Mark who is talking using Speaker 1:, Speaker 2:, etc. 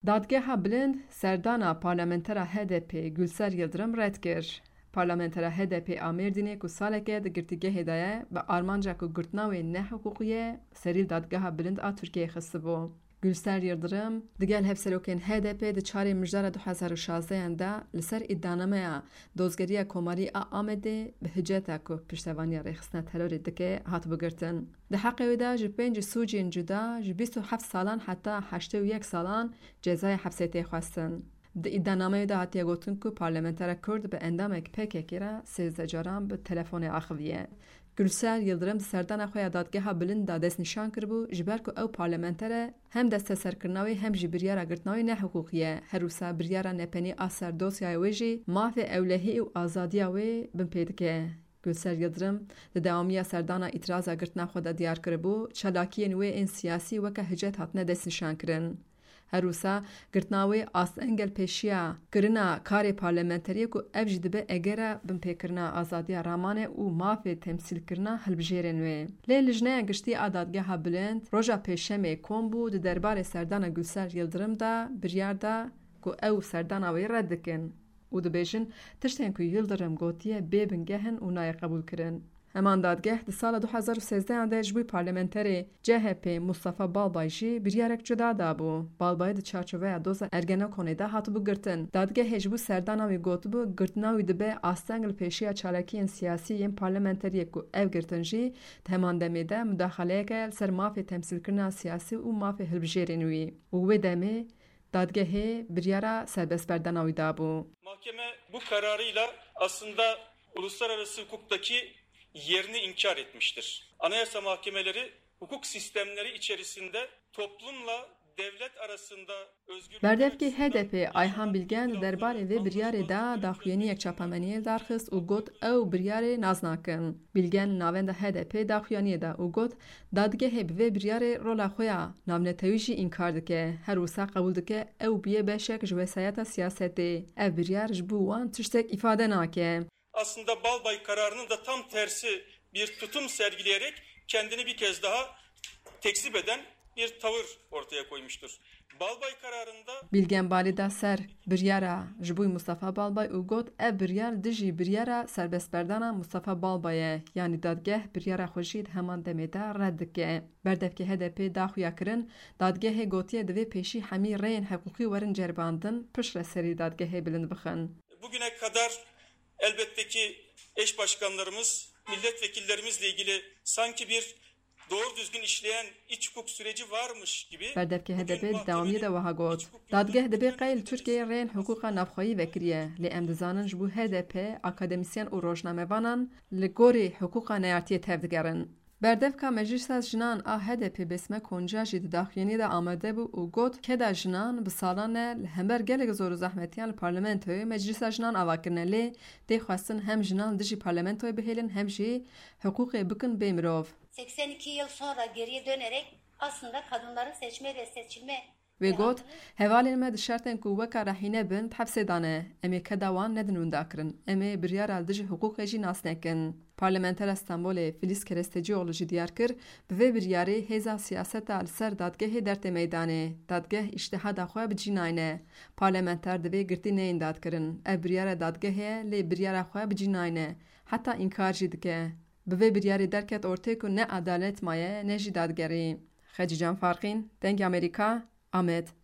Speaker 1: Dadgeha bilind serdana parlamentera HDP Gülser Yıldırım red kir. Parlamentera HDP Amêrdînê ku saleke di girtîgehê de ye bi armanca ku girtina wê nehiqûqî serî dadgeha bilind a Tirkiyeyê xistibû. Gülser Yıldırım digel hevserokên HDP di çarê mijdara 2016 de li ser îddianameya dozgeriya Komarî a Amedê bi hiceta ku piştevaniya rêxistina terorê dike hat bigirtin. Di heqê wê de ji 5 sûcên cuda ji 27 salan heta 81 salan cezaya hepsê tê xwestin. Di îddianameyê de hatiye gotin ku parlamentera Kurd bi endamek PKK re 13 caran bi telefonê axiviye. Gülser Yıldırım di serdana xwe ya dadgeha bilind da destnîşan kiribû ji ber ku ew parlamentere hem desteserkirina wê hem jî biryara girtina wê nehiqûqî ye. Her wisa biryara nepenî a ser dosyaya wê jî mafê ewlehî û azadiya wê bin pê dike. Gülser Yıldırım di dewamiya serdana îtiraza girtina xwe de diyar kiribû çalakiyên wê ên siyasî weke hicet hatine destnîşan kirin. Her wisa girtina wê astengel pêşiya kirina karê parlamenteriyê ku ev jî dibe egera binpêkirina azadiya ramanê û mafê temsîlkirina hilbijêrên wê. Lê lijneya giştî a dadgeha bilind roja pêşemê kom bû di derbarê serdana Gülser Yıldırım da biryar da ku ew serdana wê red dikin û dibêjin tiştên ku Yıldırım gotiye bê bingehin û naye qebûl kirin. Heman dadgeh di sala 2013 de ji bo parlamenterê CHP Mustafa Balbay jî biryarek cuda dabû. Balbayê di çarçoveya doza Ergenekonê de hatibû girtin. Dadgehê ji bo serdana wî gotibû girtina wî dibe astengil pêşiya çalakiyên siyasî yên parlamenteriyê ku ev girtin jî di heman demê de müdaxaleyeke li ser mafê temsîlkirina siyasî û mafê hilbijêrên wî. û wê demê dadgehê biryara serbestberdana wî dabû.
Speaker 2: Mahkeme bu kararıyla aslında uluslararası hukuktaki yerini inkar etmiştir. Anayasa mahkemeleri hukuk sistemleri içerisinde toplumla devlet arasında özgürlük...
Speaker 1: Berdevkê HDP Ayhan Bilgen derbarê vê biryarê da daxuyaniyek çapameniyê darxist û got ew biryarê naz nakin. Bilgen navenda HDP daxuyaniyê da û got dadgehê bi vê biryarê rola xwe ya navnetewî jî înkar dike. Her wisa qebûl dike ew biye beşek ji wesayeta siyasetê. Ev biryar ji bo wan tiştek îfade nake.
Speaker 2: Aslında Balbay kararının da tam tersi bir tutum sergileyerek kendini bir kez daha tekzip eden bir tavır ortaya koymuştur. Balbay kararında
Speaker 1: Bilgen balîda ser biryara ji bo Mustafa Balbay û got ev biryar dijî biryara serbestberdana Mustafa Balbayê yanî dadgeh biryara xwe jî heman demê de red dike. Berdevkê HDP daxuya kirin dadgehê gotiye divê pêşî hemî rêyên heqûqî werin cerbandin piştre serî dadgehê bilind bixin.
Speaker 2: Bugüne kadar elbette ki eş başkanlarımız, milletvekillerimizle ilgili sanki bir doğru düzgün işleyen iç hukuk süreci varmış gibi...
Speaker 1: Berdevkê HDP dewamiyê de wiha got. Dadgeh dibe qeyl Tirkiyeyê rêyên hiqûqa navxweyî vekiriye. Lê em dizanin ji bo HDP akademisyen û rojnamevanan li gorî hiqûqa neyartiyê tev digerin. Berdevka Meclisa Jinan a HDP besme konca jî di daxuyaniyê de amade bû û got keda jinan bi salan e li hember gelek zor û zehmetiyan li parlamentoyê Meclisa Jinan avakirine lê tê xwestin hem jinan dijî parlamentoyê bihêlin hem jî hiqûqê bikin bê mirov.
Speaker 3: 82 yıl sonra geriye dönerek aslında kadınların seçme ve seçilme
Speaker 1: Wê got hevalên me di şertên ku weka rehîne bin hepsê dane. Em ê keda wan nedin wenda kirin. Em ê biryara dijî hiqûqê jî nas nekin. Parlamentera Stenbolê Filiz Kerestecioğlu jî diyar kir bi vê biryarê hêza siyaseta li ser dadgehê dertê meydanê. Dadgeh îştihada xwe bicînayne. Parlamenter divê girtî neyên dadkirin. Ev biryara dadgehê lê biryara xwe bicînayne. Heta înkar jî dike. Bi vê biryarê derket ortê ku ne adalet maye ne jî dadgerî. Xecican Farqîn, Dengê Amerîka, Amed.